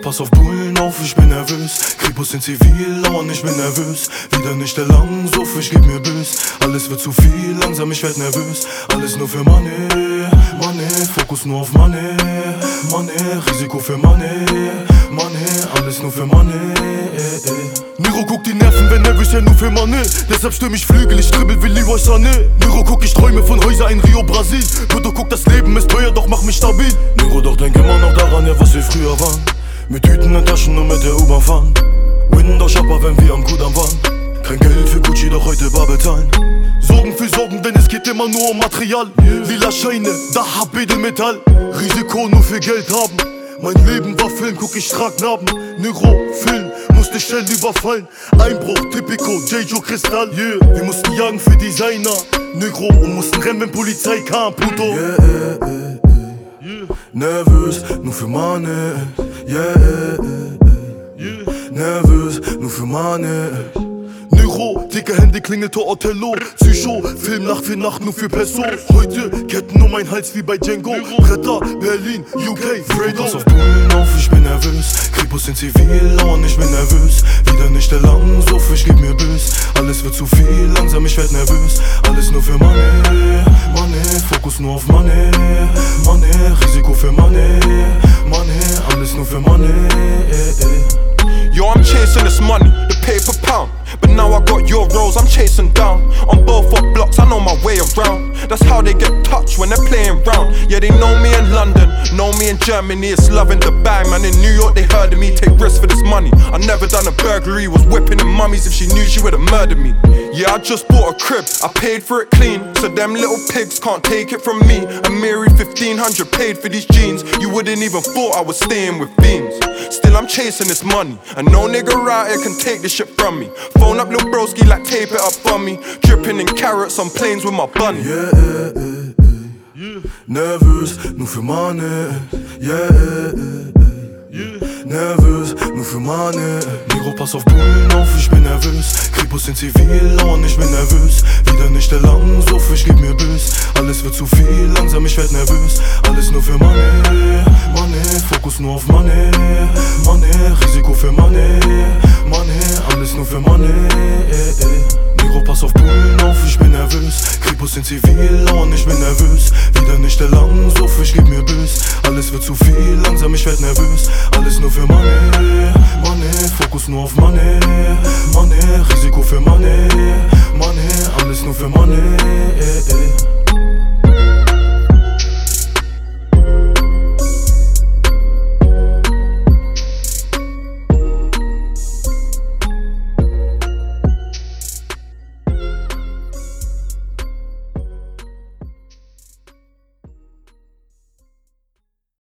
pass auf Bullen auf, ich bin nervös. Kripos sind zivil, und ich bin nervös. Wieder nicht der Langsuff, ich geb mir bös. Alles wird zu viel, langsam, ich werd nervös. Alles nur für Money, Money, Fokus nur auf Money, Money, Risiko für Money, Money, alles nur für Money. Nero guckt die Nerven, wenn nervös, ja nur für Money. Deshalb stimm ich Flügel, ich dribbel wie Leroy Sané. Nero guck, ich träume von Häuser in Rio, Brasil. Bruder guck, das Leben ist teuer, doch mach mich stabil. Nero, doch denk immer noch daran, ja was wir früher waren. Mit Tüten in Taschen und mit der U-Bahn fahren. Window Shopper, wenn wir am Kudamm waren. Kein Geld für Gucci, doch heute bar bezahlen. Sorgen für Sorgen, denn es geht immer nur um Material. Lila Scheine, Dachab, Edelmetall. Risiko nur für Geld haben. Mein Leben war Film, guck ich trag Narben. Negro, Film, musste schnell überfallen. Einbruch, Typico, J.Joe Kristall. Yeah, wir mussten jagen für Designer. Negro, und mussten rennen, wenn Polizei kam, Puto. Nervös, nur für Money. Nervös, nur für Money. Nero, dicke Hände, Klingeltor, Othello. Psycho, Film Nacht für Nacht, nur für Peso. Heute Ketten um meinen Hals wie bei Django. Bretter, Berlin, UK, Fredo. Pass auf Bullen auf, ich bin nervös. Kripos sind zivil, und ich bin nervös. Wieder nicht der Langsuff, ich geb mir bös. Alles wird zu viel, langsam, ich werd nervös. Alles nur für Money, Money, Fokus nur auf Money, Money, Risiko für Money, Money, alles nur für Money. Yo, I'm chasing this money, the paper pound. But now I got euros, I'm chasing down. On both up blocks, I know my way around. That's how they get touched when they're playing round. Yeah, they know me in London, know me in Germany. It's loving the bag, man. In New York, they heard of me. Take risks for this money. I never done a burglary, was whipping the mummies. If she knew, she would've murdered me. Yeah, I just bought a crib, I paid for it clean. So them little pigs can't take it from me. I'm married 1500, paid for these jeans. You wouldn't even thought I was staying with beans. Still, I'm chasing this money, and no nigga out here can take this shit from me. Phone up lil' broski like tape it up on me. Dripping in carrots on planes with my bunny. Nervös, nur für Money. Nervös, nur für Money. Nero, pass auf Bullen auf, ich bin nervös. Kripos sind zivil, und ich bin nervös. Wieder nicht der Langsuff, ich geb mir bös. Alles wird zu viel, langsam, ich werd nervös. Alles nur für Money, Money, Fokus nur auf Money, Money, Risiko für Money, Money, alles nur für Money. Nero, pass auf Bullen auf, ich bin nervös. Kripos sind zivil, und ich bin nervös.